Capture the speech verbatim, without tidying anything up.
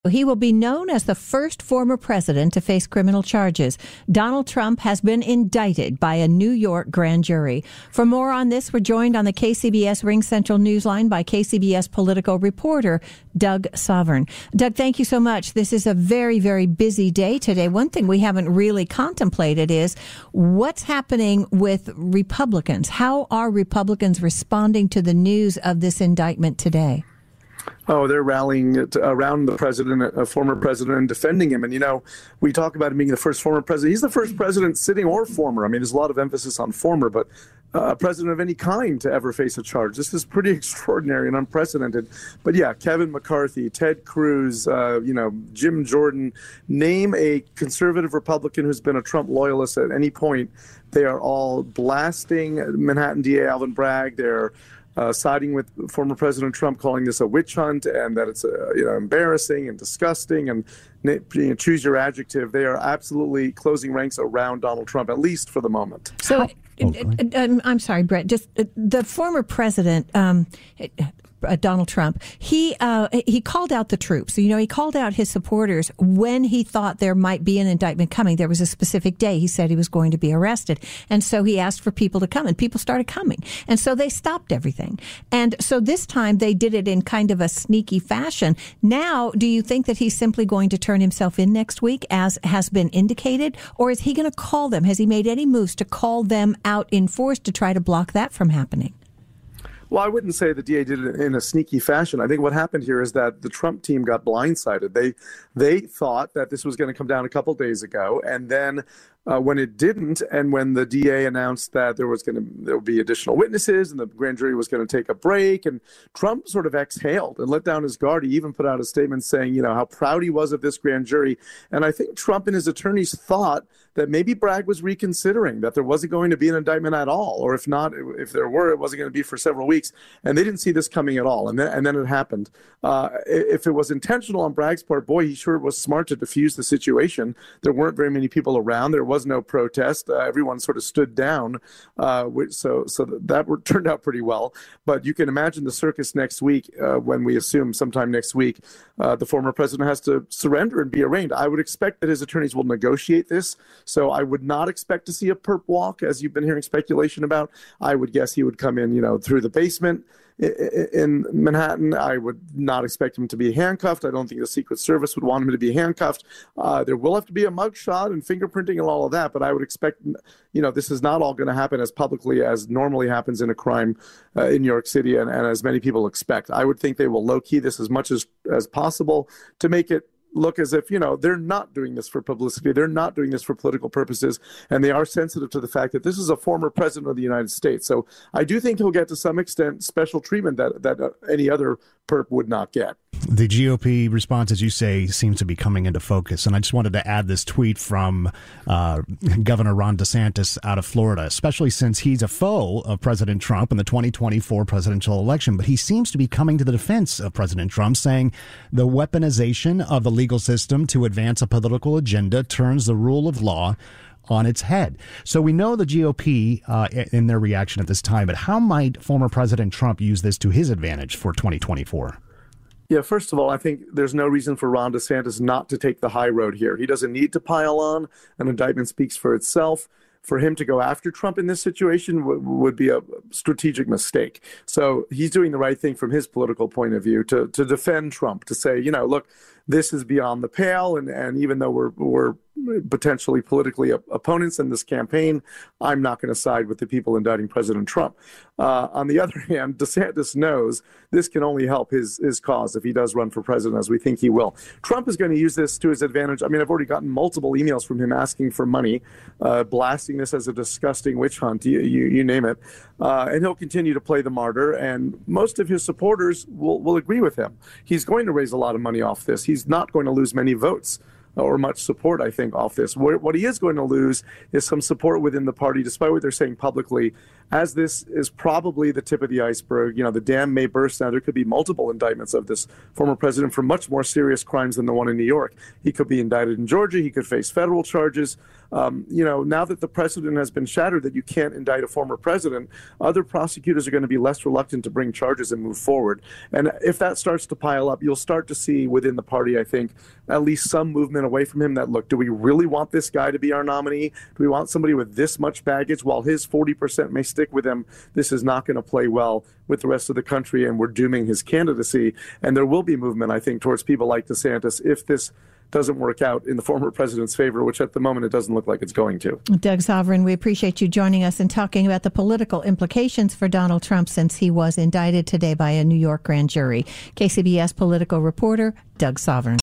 He will be known as the first former president to face criminal charges. Donald Trump has been indicted by a New York grand jury. For more on this, we're joined on the K C B S Ring Central Newsline by K C B S political reporter Doug Sovern. Doug, thank you so much. This is a very, very busy day today. One thing we haven't really contemplated is what's happening with Republicans. How are Republicans responding to the news of this indictment today? Oh, they're rallying around the president, a former president, and defending him. And, you know, we talk about him being the first former president. He's the first president sitting or former. I mean, there's a lot of emphasis on former, but uh, a president of any kind to ever face a charge. This is pretty extraordinary and unprecedented. But, yeah, Kevin McCarthy, Ted Cruz, uh, you know, Jim Jordan, name a conservative Republican who's been a Trump loyalist at any point. They are all blasting Manhattan D A Alvin Bragg. They're Uh, siding with former President Trump, calling this a witch hunt and that it's uh, you know embarrassing and disgusting and you know, choose your adjective. They are absolutely closing ranks around Donald Trump, at least for the moment. So, oh, I'm sorry, Brett. Just uh, the former president. Um, Uh, Donald Trump, he uh, he called out the troops. You know, he called out his supporters when he thought there might be an indictment coming. There was a specific day he said he was going to be arrested. And so he asked for people to come, and people started coming. And so they stopped everything. And so this time they did it in kind of a sneaky fashion. Now, do you think that he's simply going to turn himself in next week, as has been indicated? Or is he going to call them? Has he made any moves to call them out in force to try to block that from happening? Well, I wouldn't say the D A did it in a sneaky fashion. I think what happened here is that the Trump team got blindsided. They they thought that this was going to come down a couple days ago, and then uh, when it didn't, and when the D A announced that there was going to there would be additional witnesses and the grand jury was going to take a break, and Trump sort of exhaled and let down his guard. He even put out a statement saying, you know, how proud he was of this grand jury. And I think Trump and his attorneys thought that maybe Bragg was reconsidering, that there wasn't going to be an indictment at all, or if not, if there were, it wasn't going to be for several weeks. And they didn't see this coming at all. And then, and then it happened. Uh, if it was intentional on Bragg's part, boy, he sure was smart to diffuse the situation. There weren't very many people around. There was no protest. Uh, everyone sort of stood down. Uh, so so that turned out pretty well. But you can imagine the circus next week uh, when we assume sometime next week uh, the former president has to surrender and be arraigned. I would expect that his attorneys will negotiate this. So I would not expect to see a perp walk, as you've been hearing speculation about. I would guess he would come in, you know, through the basement in Manhattan. I would not expect him to be handcuffed. I don't think the Secret Service would want him to be handcuffed. Uh, there will have to be a mugshot and fingerprinting and all of that, but I would expect, you know, this is not all going to happen as publicly as normally happens in a crime uh, in New York City, and, and as many people expect. I would think they will low-key this as much as, as possible to make it look as if, you know, they're not doing this for publicity. They're not doing this for political purposes. And they are sensitive to the fact that this is a former president of the United States. So I do think he'll get, to some extent, special treatment that, that uh, any other perp would not get. The G O P response, as you say, seems to be coming into focus. And I just wanted to add this tweet from uh, Governor Ron DeSantis out of Florida, especially since he's a foe of President Trump in the twenty twenty-four presidential election. But he seems to be coming to the defense of President Trump, saying the weaponization of the legal system to advance a political agenda turns the rule of law on its head. So we know the G O P uh, in their reaction at this time, but how might former President Trump use this to his advantage for twenty twenty-four? Yeah, first of all, I think there's no reason for Ron DeSantis not to take the high road here. He doesn't need to pile on. An indictment speaks for itself. For him to go after Trump in this situation w- would be a strategic mistake. So he's doing the right thing from his political point of view to to defend Trump, to say, you know, look, this is beyond the pale. And, and even though we're we're potentially politically opponents in this campaign, I'm not going to side with the people indicting President Trump. Uh, on the other hand, DeSantis knows this can only help his, his cause if he does run for president, as we think he will. Trump is going to use this to his advantage. I mean, I've already gotten multiple emails from him asking for money, uh, blasting this as a disgusting witch hunt, you, you, you name it. Uh, and he'll continue to play the martyr, and most of his supporters will, will agree with him. He's going to raise a lot of money off this. He's not going to lose many votes or much support, I think, off this. What he is going to lose is some support within the party, despite what they're saying publicly. as this is probably the tip of the iceberg, you know, the dam may burst now. There could be multiple indictments of this former president for much more serious crimes than the one in New York. He could be indicted in Georgia. He could face federal charges. Um, you know, now that the precedent has been shattered that you can't indict a former president, other prosecutors are going to be less reluctant to bring charges and move forward. And if that starts to pile up, you'll start to see within the party, I think, at least some movement away from him that, look, do we really want this guy to be our nominee? Do we want somebody with this much baggage? While his forty percent may stick with him, this is not going to play well with the rest of the country, and we're dooming his candidacy. And there will be movement, I think, towards people like DeSantis if this doesn't work out in the former president's favor, which at the moment it doesn't look like it's going to. Doug Sovern, we appreciate you joining us and talking about the political implications for Donald Trump since he was indicted today by a New York grand jury. K C B S political reporter Doug Sovern.